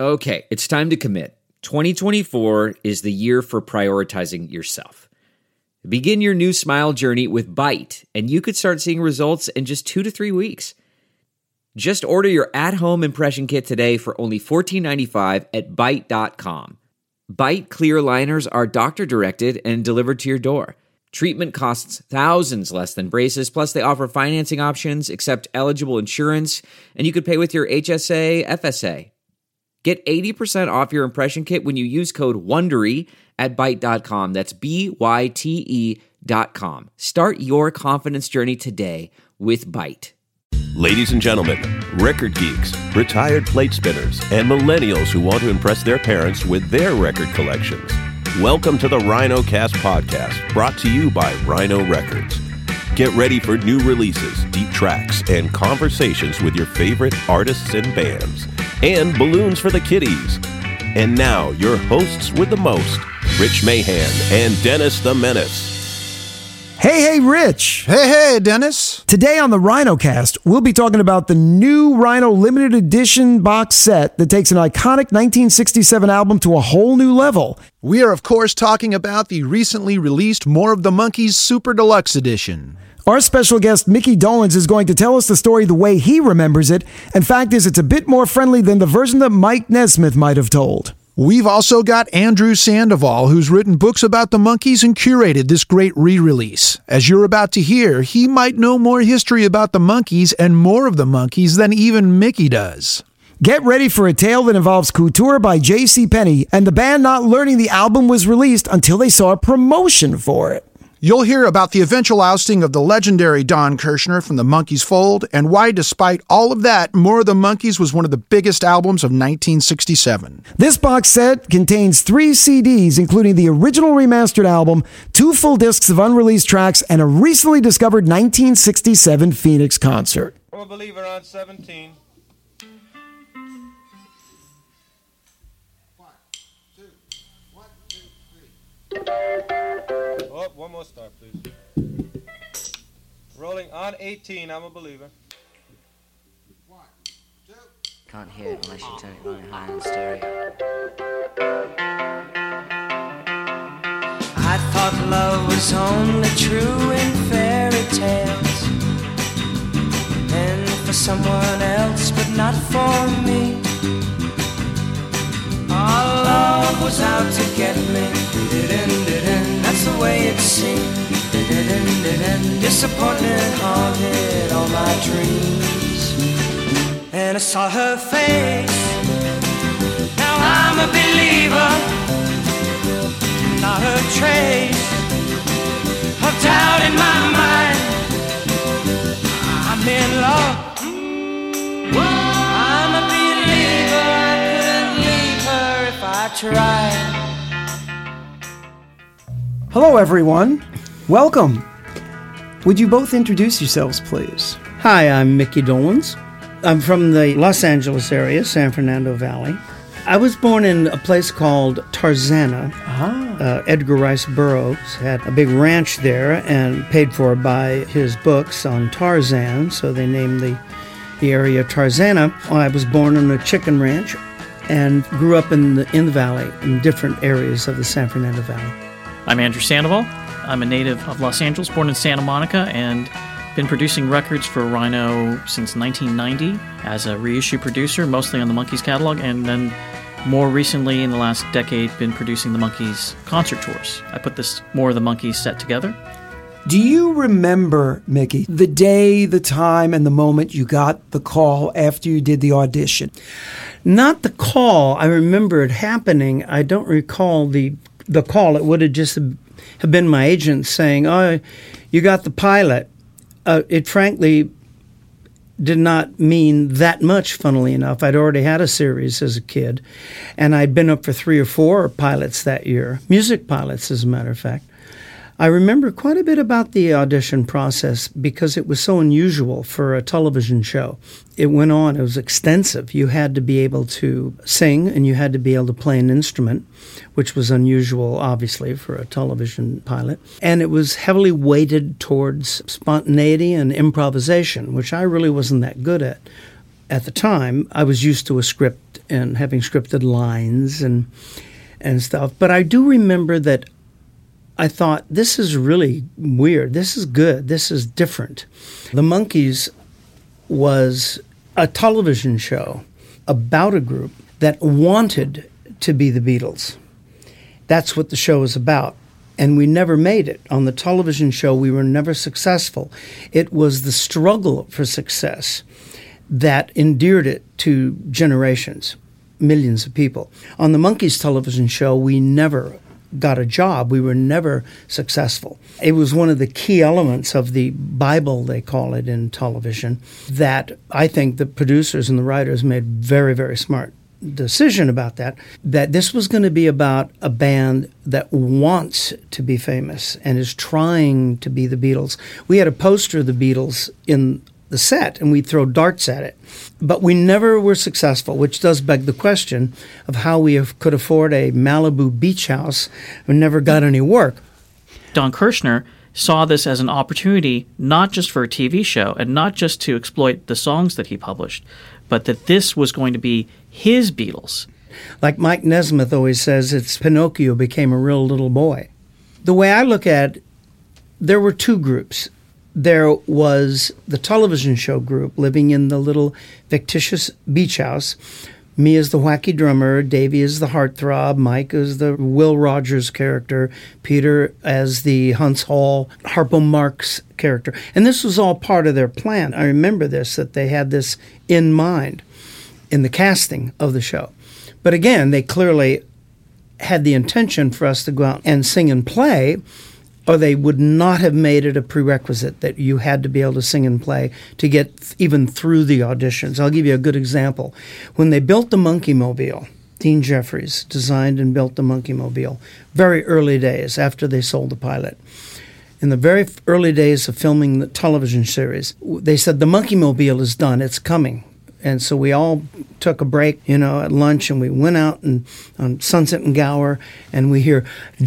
Okay, it's time to commit. 2024 is the year for prioritizing yourself. Begin your new smile journey with Byte, and you could start seeing results in just 2 to 3 weeks. Just order your at-home impression kit today for only $14.95 at Byte.com. Byte clear liners are doctor-directed and delivered to your door. Treatment costs thousands less than braces, plus they offer financing options, accept eligible insurance, and you could pay with your HSA, FSA. Get 80% off your impression kit when you use code WONDERY at Byte.com. That's BYTE.com. Start your confidence journey today with Byte. Ladies and gentlemen, record geeks, retired plate spinners, and millennials who want to impress their parents with their record collections. Welcome to the RhinoCast podcast, brought to you by Rhino Records. Get ready for new releases, deep tracks, and conversations with your favorite artists and bands. And balloons for the kiddies. And now, your hosts with the most, Rich Mahan and Dennis the Menace. Hey, Rich. Hey, Dennis. Today on the RhinoCast, we'll be talking about the new Rhino limited edition box set that takes an iconic 1967 album to a whole new level. We are, of course, talking about the recently released More of the Monkees Super Deluxe Edition. Our special guest, Mickey Dolenz, is going to tell us the story the way he remembers it. And fact is, it's a bit more friendly than the version that Mike Nesmith might have told. We've also got Andrew Sandoval, who's written books about the Monkees and curated this great re-release. As you're about to hear, he might know more history about the Monkees and More of the Monkees than even Mickey does. Get ready for a tale that involves Couture by J.C. Penney and the band not learning the album was released until they saw a promotion for it. You'll hear about the eventual ousting of the legendary Don Kirshner from the Monkees fold and why, despite all of that, More of the Monkees was one of the biggest albums of 1967. This box set contains 3 CDs, including the original remastered album, 2 full discs of unreleased tracks, and a recently discovered 1967 Phoenix concert. I'm a believer on 17. 1, 2, 1, 2, 3. Oh, one more star, please. Rolling on 18, I'm a believer. 1, 2. Can't hear it unless you turn it really high on stereo. I thought love was only true in fairy tales, and for someone else, but not for me. Our love was out to get me. That's the way it seemed. Disappointment haunted all my dreams. And I saw her face. Now I'm a believer. Not a trace of doubt in my mind. I'm in love. I'm a believer. I couldn't leave her if I tried. Hello, everyone. Welcome. Would you both introduce yourselves, please? Hi, I'm Mickey Dolenz. I'm from the Los Angeles area, San Fernando Valley. I was born in a place called Tarzana. Edgar Rice Burroughs had a big ranch there and paid for by his books on Tarzan, so they named the area Tarzana. I was born on a chicken ranch and grew up in the valley, in different areas of the San Fernando Valley. I'm Andrew Sandoval. I'm a native of Los Angeles, born in Santa Monica, and been producing records for Rhino since 1990 as a reissue producer, mostly on the Monkees catalog, and then more recently, in the last decade, been producing the Monkees concert tours. I put this More of the Monkees set together. Do you remember, Mickey, the day, the time, and the moment you got the call after you did the audition? Not the call. I remember it happening. I don't recall the call. It would have just have been my agent saying, "Oh, you got the pilot." It frankly did not mean that much, funnily enough. I'd already had a series as a kid, and I'd been up for 3 or 4 pilots that year, music pilots, as a matter of fact. I remember quite a bit about the audition process because it was so unusual for a television show. It went on, it was extensive. You had to be able to sing and you had to be able to play an instrument, which was unusual, obviously, for a television pilot. And it was heavily weighted towards spontaneity and improvisation, which I really wasn't that good at. At the time, I was used to a script and having scripted lines and stuff. But I do remember that I thought, this is really weird. This is good. This is different. The Monkees was a television show about a group that wanted to be the Beatles. That's what the show is about. And we never made it. On the television show, we were never successful. It was the struggle for success that endeared it to generations, millions of people. On the Monkees television show, we never got a job. We were never successful. It was one of the key elements of the Bible, they call it in television, that I think the producers and the writers made very, very smart decision about that this was going to be about a band that wants to be famous and is trying to be the Beatles. We had a poster of the Beatles in the set, and we'd throw darts at it. But we never were successful, which does beg the question of how we could afford a Malibu beach house and never got any work. Don Kirshner saw this as an opportunity not just for a TV show and not just to exploit the songs that he published, but that this was going to be his Beatles. Like Mike Nesmith always says, it's Pinocchio became a real little boy. The way I look at it, there were two groups. There was the television show group living in the little fictitious beach house. Me as the wacky drummer, Davey as the heartthrob, Mike as the Will Rogers character, Peter as the Hunts Hall, Harpo Marx character. And this was all part of their plan. I remember this, that they had this in mind in the casting of the show. But again, they clearly had the intention for us to go out and sing and play, or they would not have made it a prerequisite that you had to be able to sing and play to get even through the auditions. I'll give you a good example. When they built the Monkey Mobile, Dean Jeffries designed and built the Monkey Mobile, very early days after they sold the pilot. In the very early days of filming the television series, they said, the Monkey Mobile is done, it's coming. And so we all took a break, at lunch, and we went out on Sunset and Gower, and we hear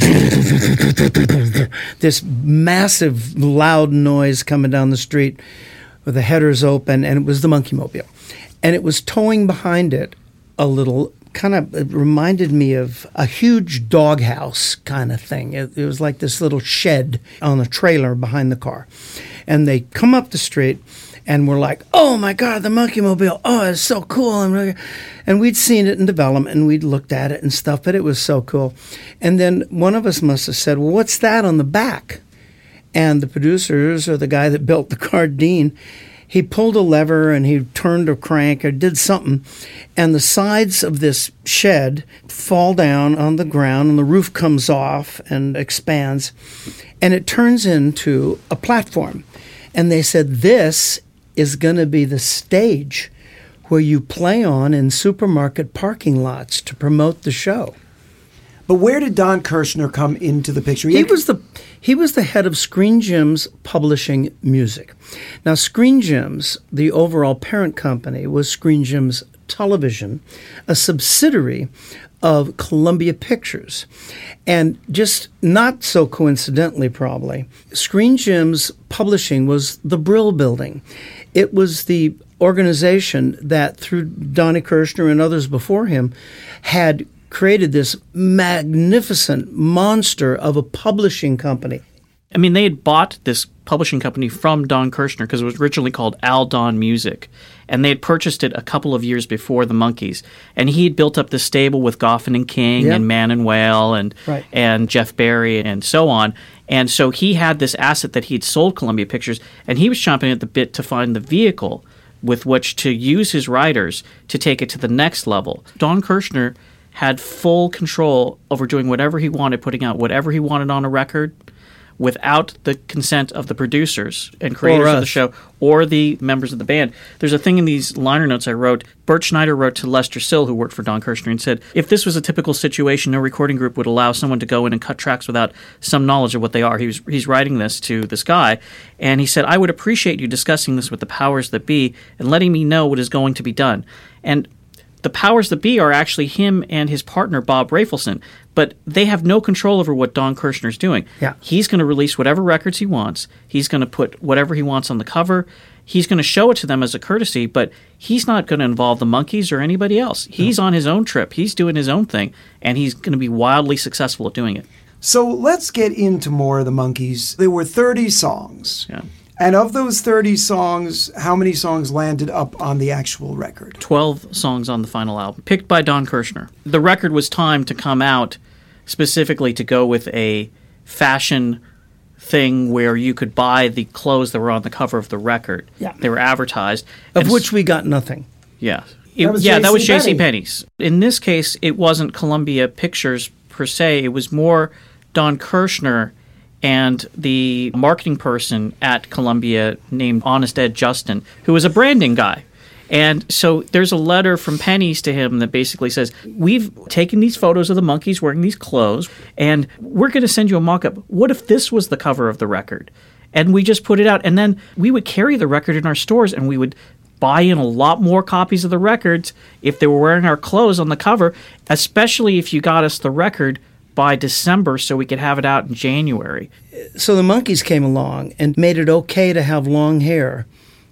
this massive, loud noise coming down the street with the headers open, and it was the Monkey Mobile. And it was towing behind it a little, it reminded me of a huge doghouse kind of thing. It was like this little shed on a trailer behind the car. And they come up the street, and we're like, oh, my God, the Monkey Mobile. Oh, it's so cool. And we'd seen it in development, and we'd looked at it and stuff, but it was so cool. And then one of us must have said, well, what's that on the back? And the producers, or the guy that built the car, Dean, he pulled a lever and he turned a crank or did something, and the sides of this shed fall down on the ground, and the roof comes off and expands, and it turns into a platform. And they said, this is going to be the stage where you play on in supermarket parking lots to promote the show. But where did Don Kirshner come into the picture? He was the head of Screen Gems Publishing Music. Now, Screen Gems, the overall parent company, was Screen Gems Television, a subsidiary of Columbia Pictures. And just not so coincidentally, probably, Screen Gems Publishing was the Brill Building. It was the organization that, through Donnie Kirshner and others before him, had created this magnificent monster of a publishing company. I mean, they had bought this publishing company from Don Kirshner because it was originally called Al Don Music, and they had purchased it a couple of years before the Monkees. And he had built up this stable with Goffin and King and Man and Whale and Jeff Barry and so on. And so he had this asset that he'd sold Columbia Pictures, and he was chomping at the bit to find the vehicle with which to use his writers to take it to the next level. Don Kirshner had full control over doing whatever he wanted, putting out whatever he wanted on a record without the consent of the producers and creators of the show or the members of the band. There's a thing in these liner notes I wrote. Bert Schneider wrote to Lester Sill, who worked for Don Kirshner, and said, if this was a typical situation, no recording group would allow someone to go in and cut tracks without some knowledge of what they are. He's writing this to this guy, and he said, I would appreciate you discussing this with the powers that be and letting me know what is going to be done. And The powers that be are actually him and his partner, Bob Rafelson. But they have no control over what Don Kirshner's doing. Yeah. He's going to release whatever records he wants. He's going to put whatever he wants on the cover. He's going to show it to them as a courtesy, but he's not going to involve the Monkees or anybody else. He's on his own trip. He's doing his own thing, and he's going to be wildly successful at doing it. So let's get into more of the Monkees. There were 30 songs. Yeah. And of those 30 songs, how many songs landed up on the actual record? 12 songs on the final album, picked by Don Kirshner. The record was timed to come out specifically to go with a fashion thing where you could buy the clothes that were on the cover of the record. Yeah. They were advertised. Of which we got nothing. Yeah. That was that was JCPenney. JCPenney's. In this case, it wasn't Columbia Pictures per se. It was more Don Kirshner and the marketing person at Columbia named Honest Ed Justin, who was a branding guy. And so there's a letter from Pennies to him that basically says, we've taken these photos of the Monkees wearing these clothes, and we're going to send you a mock-up. What if this was the cover of the record? And we just put it out. And then we would carry the record in our stores, and we would buy in a lot more copies of the records if they were wearing our clothes on the cover, especially if you got us the record by December so we could have it out in January. So the Monkees came along and made it okay to have long hair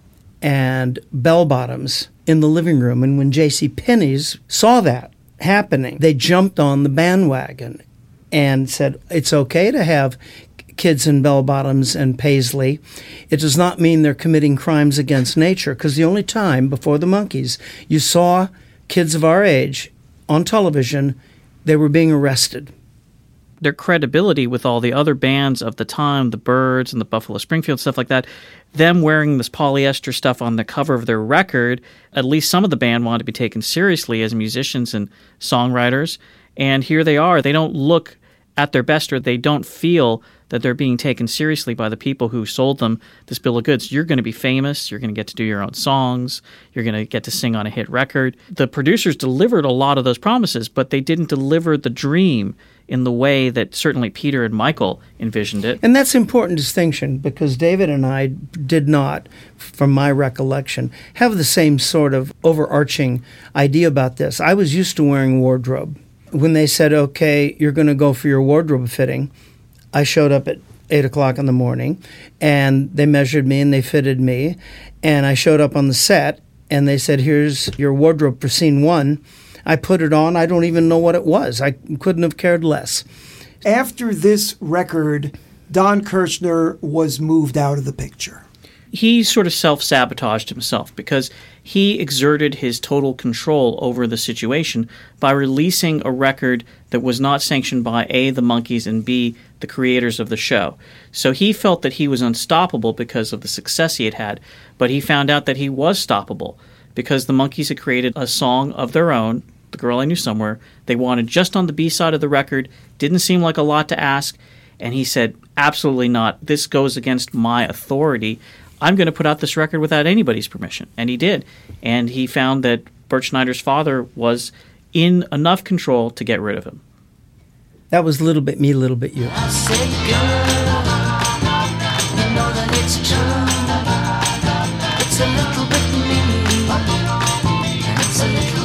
and bell-bottoms in the living room. And when JCPenney's saw that happening, they jumped on the bandwagon and said, it's okay to have kids in bell-bottoms and paisley. It does not mean they're committing crimes against nature, because the only time before the Monkees you saw kids of our age on television, they were being arrested. Their credibility with all the other bands of the time, the Byrds and the Buffalo Springfield, stuff like that, them wearing this polyester stuff on the cover of their record, at least some of the band wanted to be taken seriously as musicians and songwriters. And here they are. They don't look at their best, or they don't feel that they're being taken seriously by the people who sold them this bill of goods. You're going to be famous. You're going to get to do your own songs. You're going to get to sing on a hit record. The producers delivered a lot of those promises, but they didn't deliver the dream in the way that certainly Peter and Michael envisioned it. And that's an important distinction, because David and I did not, from my recollection, have the same sort of overarching idea about this. I was used to wearing wardrobe. When they said, okay, you're going to go for your wardrobe fitting, I showed up at 8 o'clock in the morning, and they measured me and they fitted me. And I showed up on the set, and they said, here's your wardrobe for scene 1. I put it on. I don't even know what it was. I couldn't have cared less. After this record, Don Kirshner was moved out of the picture. He sort of self-sabotaged himself because he exerted his total control over the situation by releasing a record that was not sanctioned by A, the Monkees, and B, the creators of the show. So he felt that he was unstoppable because of the success he had had, but he found out that he was stoppable because the Monkees had created a song of their own, The Girl I Knew Somewhere. They wanted just on the B-side of the record. Didn't seem like a lot to ask. And he said, absolutely not. This goes against my authority. I'm going to put out this record without anybody's permission. And he did. And he found that Bert Schneider's father was in enough control to get rid of him. That was Little Bit Me, Little Bit You. I say, girl, you know that it's true. It's a little bit me, and it's a little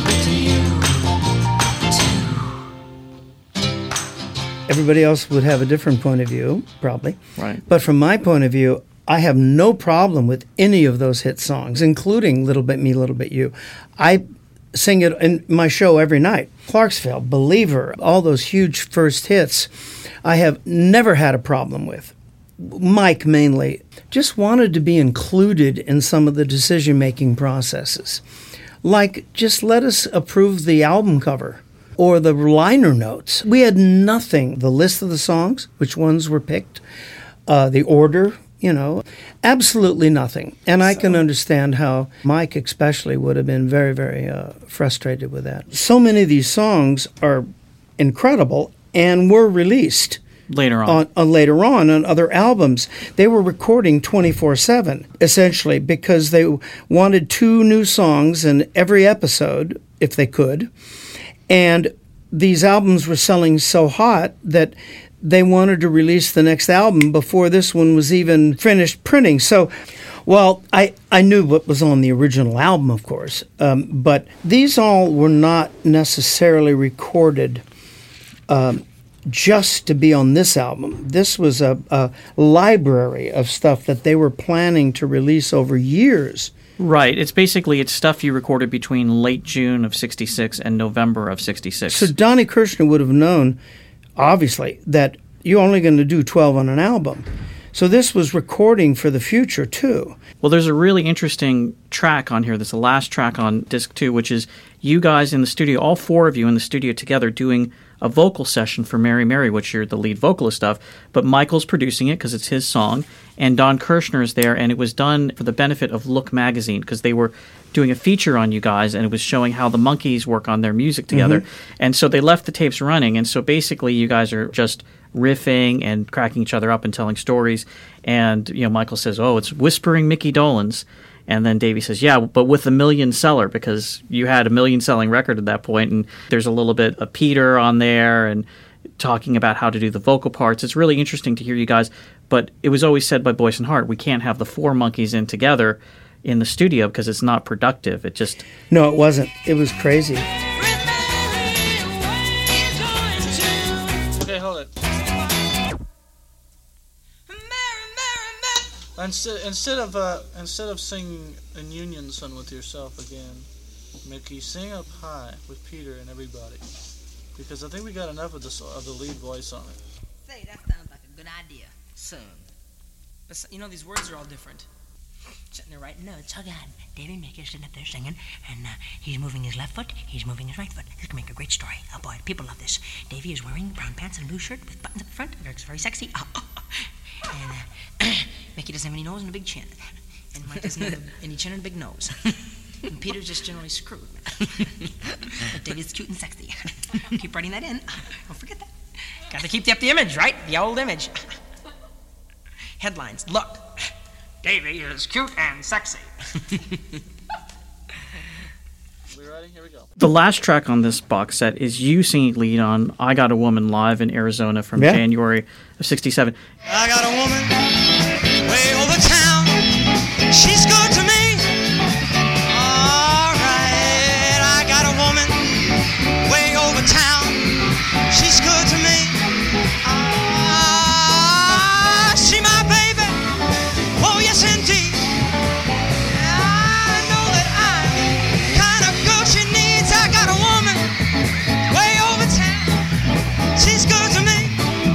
bit you, too. Everybody else would have a different point of view, probably. Right. But from my point of view, I have no problem with any of those hit songs, including Little Bit Me, Little Bit You. I sing it in my show every night. Clarksville, Believer, all those huge first hits, I have never had a problem with. Mike, mainly, just wanted to be included in some of the decision-making processes. Like, just let us approve the album cover or the liner notes. We had nothing. The list of the songs, which ones were picked, the order, absolutely nothing. And I can understand how Mike especially would have been very, very frustrated with that. So many of these songs are incredible and were released Later on. Later on other albums. They were recording 24/7, essentially, because they wanted 2 new songs in every episode, if they could. And these albums were selling so hot that they wanted to release the next album before this one was even finished printing. So Well, I knew what was on the original album, of course, but these all were not necessarily recorded just to be on this album. This was a library of stuff that they were planning to release over years. Right. It's stuff you recorded between late June of 66 and November of 66. So Donnie Kirshner would have known, obviously, that you're only going to do 12 on an album. So this was recording for the future, too. Well, there's a really interesting track on here. That's the last track on disc 2, which is you guys in the studio, all four of you in the studio together doing a vocal session for Mary Mary, which you're the lead vocalist of. But Michael's producing it because it's his song, and Don Kirshner is there, and it was done for the benefit of Look magazine because they were doing a feature on you guys, and it was showing how the Monkees work on their music together. And so they left the tapes running, and so basically you guys are just riffing and cracking each other up and telling stories. And Michael says, "Oh, it's Whispering Mickey Dolenz," and then Davey says, "Yeah, but with a million seller, because you had a million selling record at that point." And there's a little bit of Peter on there and talking about how to do the vocal parts. It's really interesting to hear you guys, but it was always said by Boyce and Hart, we can't have the four Monkees in together in the studio because it's not productive. It just... No, it wasn't. It was crazy. Okay, hold it. Instead of singing in unison with yourself again, Mickey, sing up high with Peter and everybody, because I think we got enough of the lead voice on it. Say, that sounds like a good idea. Son. But these words are all different. Sitting there writing notes. Oh, God. David Maker's sitting up there singing, and he's moving his left foot, he's moving his right foot. This can make a great story. Oh, boy, people love this. Davey is wearing brown pants and a blue shirt with buttons up the front. It looks very sexy. And Mickey doesn't have any nose and a big chin. And Mike doesn't have any chin and a big nose. And Peter's just generally screwed. But Davey's cute and sexy. Keep writing that in. Don't forget that. Got to keep up the image, right? The old image. Headlines. Look. Davey is cute and sexy. We ready? Here we go. The last track on this box set is you singing lead on I Got a Woman live in Arizona from January of 67. I got a woman way over town. She's good to me. All right. I got a woman way over town. She's good to me. She my baby. Oh, yes, indeed. I know that I'm the kind of girl she needs. I got a woman way over town. She's good to me.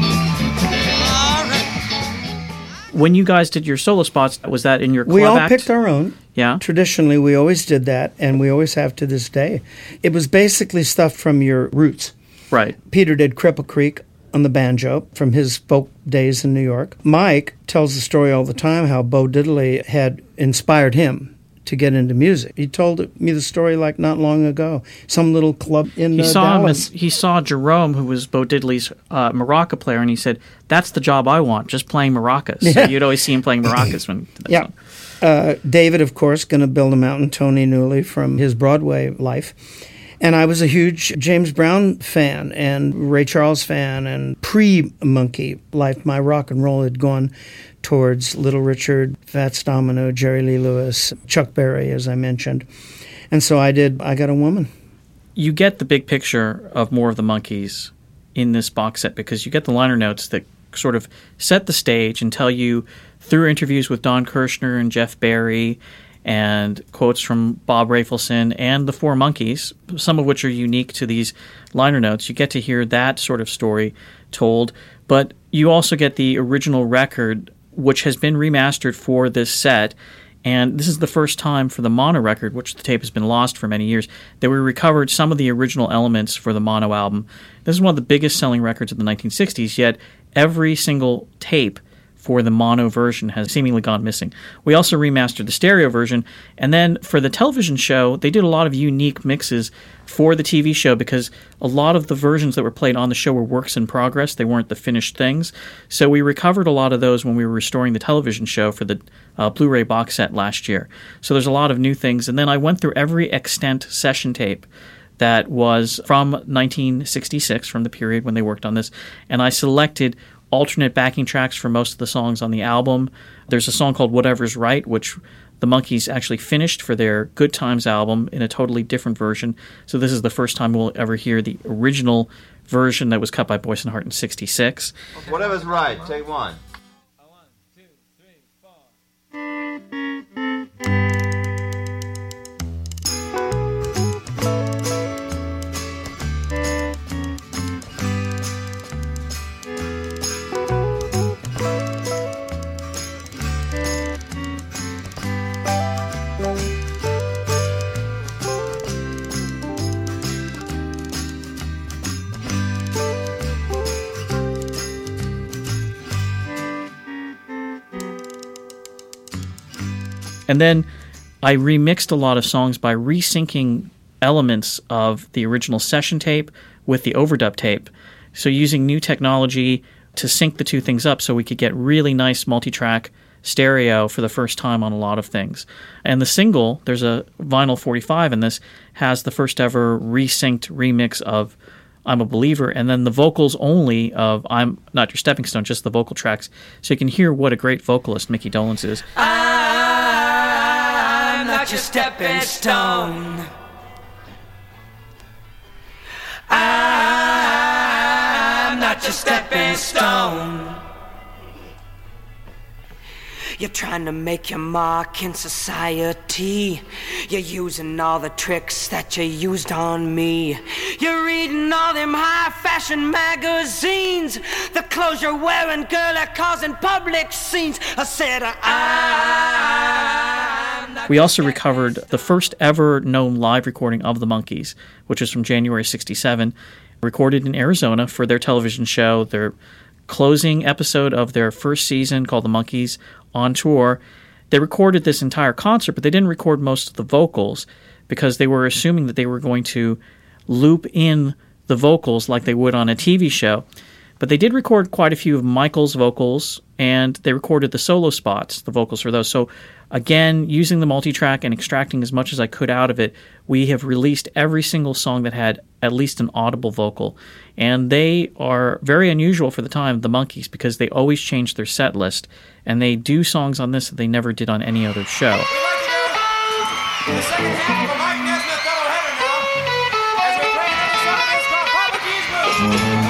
All right. When you guys did your solo spots, was that in your club We all act? picked our own. Yeah. Traditionally, we always did that, and we always have to this day. It was basically stuff from your roots. Right. Peter did Cripple Creek on the banjo from his folk days in New York. Mike tells the story all the time how Bo Diddley had inspired him to get into music. He told me the story like not long ago. Some little club in Dallas. He saw Jerome, who was Bo Diddley's maraca player, and he said, "That's the job I want, just playing maracas." So you'd always see him playing maracas when. David, of course, going to build a mountain. Tony Newley from his Broadway life. And I was a huge James Brown fan and Ray Charles fan, and pre-Monkey life, my rock and roll had gone towards Little Richard, Fats Domino, Jerry Lee Lewis, Chuck Berry, as I mentioned. And so I did I Got a Woman. You get the big picture of more of the Monkees in this box set because you get the liner notes that sort of set the stage and tell you through interviews with Don Kirshner and Jeff Barry and quotes from Bob Rafelson and the Four Monkees, some of which are unique to these liner notes. You get to hear that sort of story told, but you also get the original record, which has been remastered for this set, and this is the first time for the mono record, which the tape has been lost for many years, that we recovered some of the original elements for the mono album. This is one of the biggest selling records of the 1960s, yet every single tape for the mono version has seemingly gone missing. We also remastered the stereo version, and then for the television show, they did a lot of unique mixes for the TV show because a lot of the versions that were played on the show were works in progress. They weren't the finished things. So we recovered a lot of those when we were restoring the television show for the Blu-ray box set last year. So there's a lot of new things. And then I went through every extant session tape that was from 1966, from the period when they worked on this, and I selected alternate backing tracks for most of the songs on the album. There's a song called Whatever's Right, which the Monkees actually finished for their Good Times album in a totally different version. So this is the first time we'll ever hear the original version that was cut by Boyce and Hart in 1966. Whatever's right, take one. And then I remixed a lot of songs by resyncing elements of the original session tape with the overdub tape. So using new technology to sync the two things up so we could get really nice multi-track stereo for the first time on a lot of things. And the single, there's a vinyl 45 in this, has the first ever resynced remix of I'm a Believer, and then the vocals only of I'm Not Your Stepping Stone, just the vocal tracks. So you can hear what a great vocalist Mickey Dolenz is. I'm not your stepping stone. I'm not your stepping stone. You're trying to make your mark in society. You're using all the tricks that you used on me. You're reading all them high-fashion magazines. The clothes you're wearing, girl, are causing public scenes. I said, We also recovered the first ever known live recording of the Monkees, which was from January 1967, recorded in Arizona for their television show, their closing episode of their first season called The Monkees on Tour. They recorded this entire concert, but they didn't record most of the vocals because they were assuming that they were going to loop in the vocals like they would on a TV show. But they did record quite a few of Michael's vocals, and they recorded the solo spots, the vocals for those. So again, using the multi-track and extracting as much as I could out of it, we have released every single song that had at least an audible vocal. And they are very unusual for the time, the Monkees, because they always change their set list, and they do songs on this that they never did on any other show. The second half of a Mark Nesmith doubleheader now, as we play another song of his called Papa G's Blues.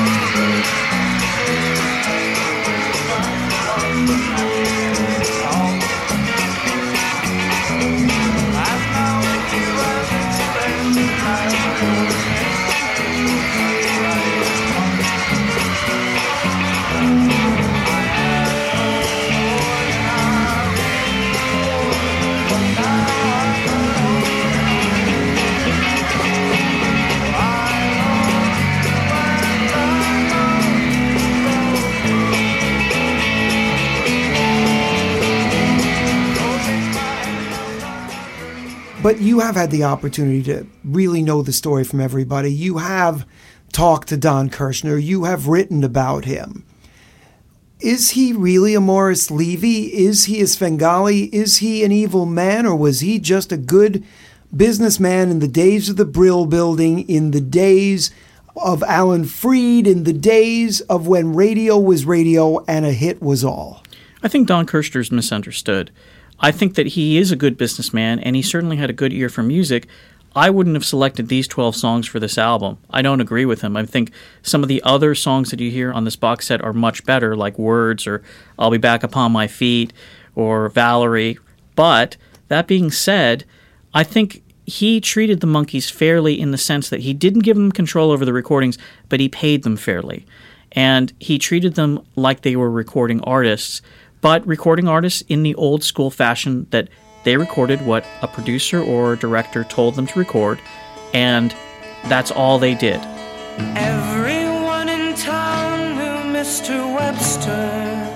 But you have had the opportunity to really know the story from everybody. You have talked to Don Kirshner. You have written about him. Is he really a Morris Levy? Is he a Svengali? Is he an evil man? Or was he just a good businessman in the days of the Brill Building, in the days of Alan Freed, in the days of when radio was radio and a hit was all? I think Don Kirshner's misunderstood. I think that he is a good businessman, and he certainly had a good ear for music. I wouldn't have selected these 12 songs for this album. I don't agree with him. I think some of the other songs that you hear on this box set are much better, like Words or I'll Be Back Upon My Feet or Valerie. But that being said, I think he treated the Monkees fairly in the sense that he didn't give them control over the recordings, but he paid them fairly. And he treated them like they were recording artists, but recording artists in the old school fashion that they recorded what a producer or director told them to record, and that's all they did. Everyone in town knew Mr. Webster.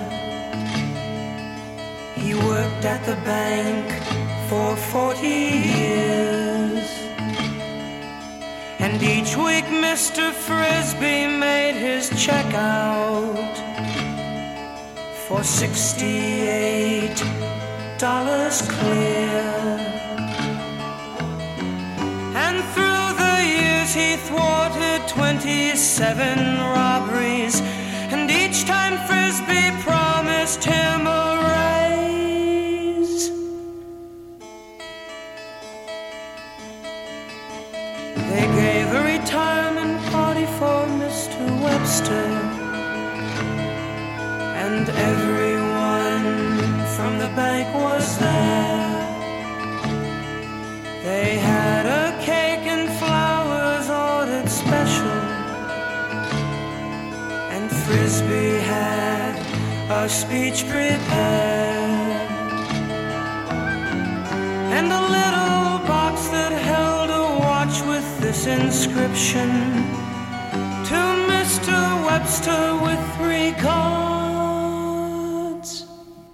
He worked at the bank for 40 years. And each week Mr. Frisbee made his check out for $68 clear. And through the years he thwarted 27 robberies, and each time special. And Frisbee had a speech prepared, and a little box that held a watch with this inscription: to Mr. Webster with regards.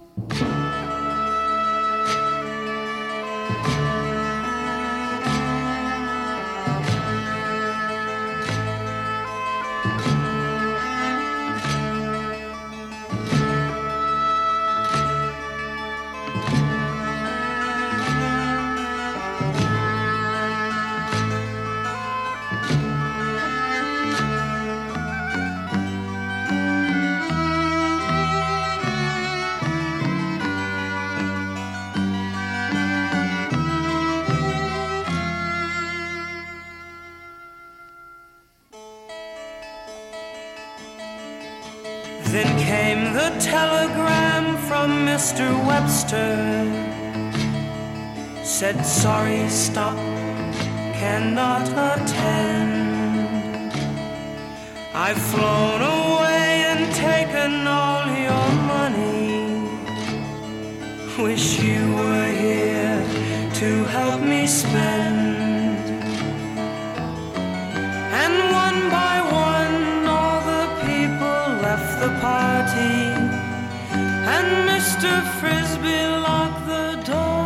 Then came the telegram from Mr. Webster. Said, sorry, stop, cannot attend. I've flown away and taken all your money. Wish you were here to help me spend. And one by one all the people left the party, and Mr. Frisbee locked the door.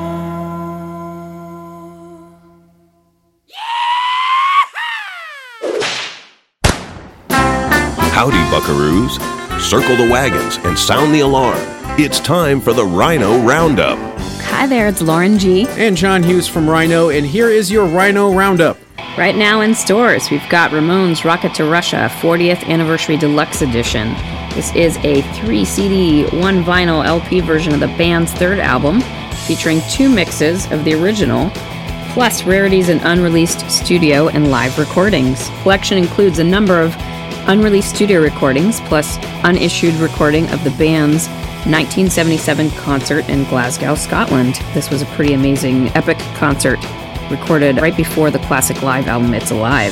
Howdy, buckaroos. Circle the wagons and sound the alarm. It's time for the Rhino Roundup. Hi there, it's Lauren G. And John Hughes from Rhino, and here is your Rhino Roundup. Right now in stores, we've got Ramones' Rocket to Russia 40th Anniversary Deluxe Edition. This is a 3 CD, 1 vinyl LP version of the band's third album, featuring 2 mixes of the original, plus rarities and unreleased studio and live recordings. The collection includes a number of unreleased studio recordings, plus unissued recording of the band's 1977 concert in Glasgow, Scotland. This was a pretty amazing, epic concert recorded right before the classic live album It's Alive,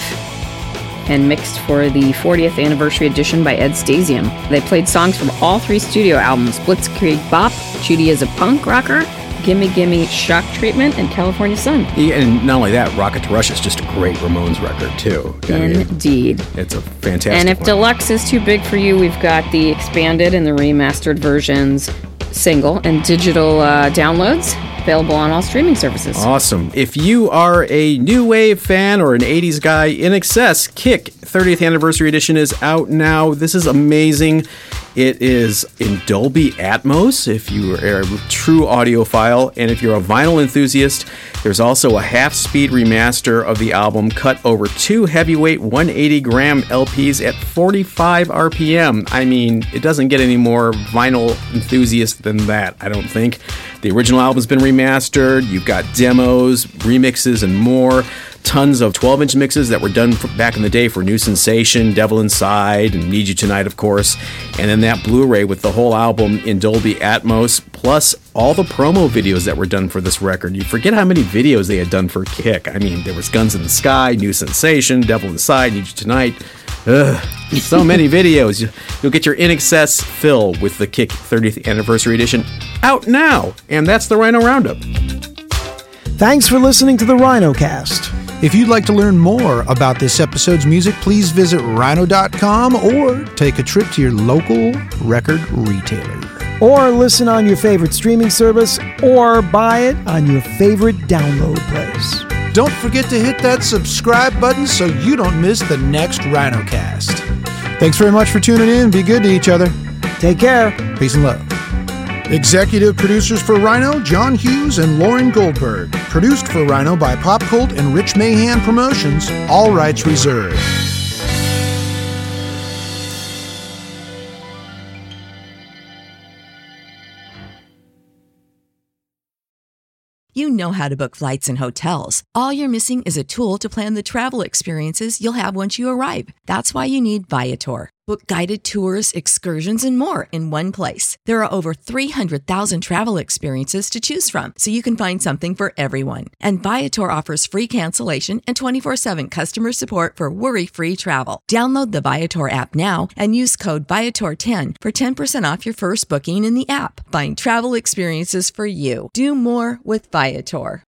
and mixed for the 40th Anniversary Edition by Ed Stasium. They played songs from all 3 studio albums: Blitzkrieg Bop, Judy is a Punk Rocker, Gimme Gimme, Shock Treatment, and California Sun. Yeah, and not only that, Rocket to Russia is just a great Ramones record, too. Indeed. It's a fantastic And if one. Deluxe is too big for you, we've got the expanded and the remastered versions, single and digital downloads, available on all streaming services. Awesome. If you are a new wave fan or an 80s guy, In Excess Kick 30th Anniversary Edition is out now. This is amazing. It is in Dolby Atmos if you are a true audiophile, and if you're a vinyl enthusiast, there's also a half-speed remaster of the album cut over 2 heavyweight 180-gram LPs at 45 RPM. I mean, it doesn't get any more vinyl enthusiast than that, I don't think. The original album's been remastered. You've got demos, remixes, and more. Tons of 12-inch mixes that were done back in the day for New Sensation, Devil Inside, and Need You Tonight, of course. And then that Blu-ray with the whole album in Dolby Atmos, plus all the promo videos that were done for this record. You forget how many videos they had done for Kick. I mean, there was Guns in the Sky, New Sensation, Devil Inside, Need You Tonight. So many videos. You'll get your In Excess fill with the Kick 30th Anniversary Edition out now. And that's the Rhino Roundup. Thanks for listening to the RhinoCast. If you'd like to learn more about this episode's music, please visit rhino.com or take a trip to your local record retailer. Or listen on your favorite streaming service, or buy it on your favorite download place. Don't forget to hit that subscribe button so you don't miss the next RhinoCast. Thanks very much for tuning in. Be good to each other. Take care. Peace and love. Executive producers for Rhino, John Hughes and Lauren Goldberg. Produced for Rhino by Pop Cult and Rich Mahan Promotions. All rights reserved. You know how to book flights and hotels. All you're missing is a tool to plan the travel experiences you'll have once you arrive. That's why you need Viator. Book guided tours, excursions, and more in one place. There are over 300,000 travel experiences to choose from, so you can find something for everyone. And Viator offers free cancellation and 24/7 customer support for worry-free travel. Download the Viator app now and use code Viator10 for 10% off your first booking in the app. Find travel experiences for you. Do more with Viator.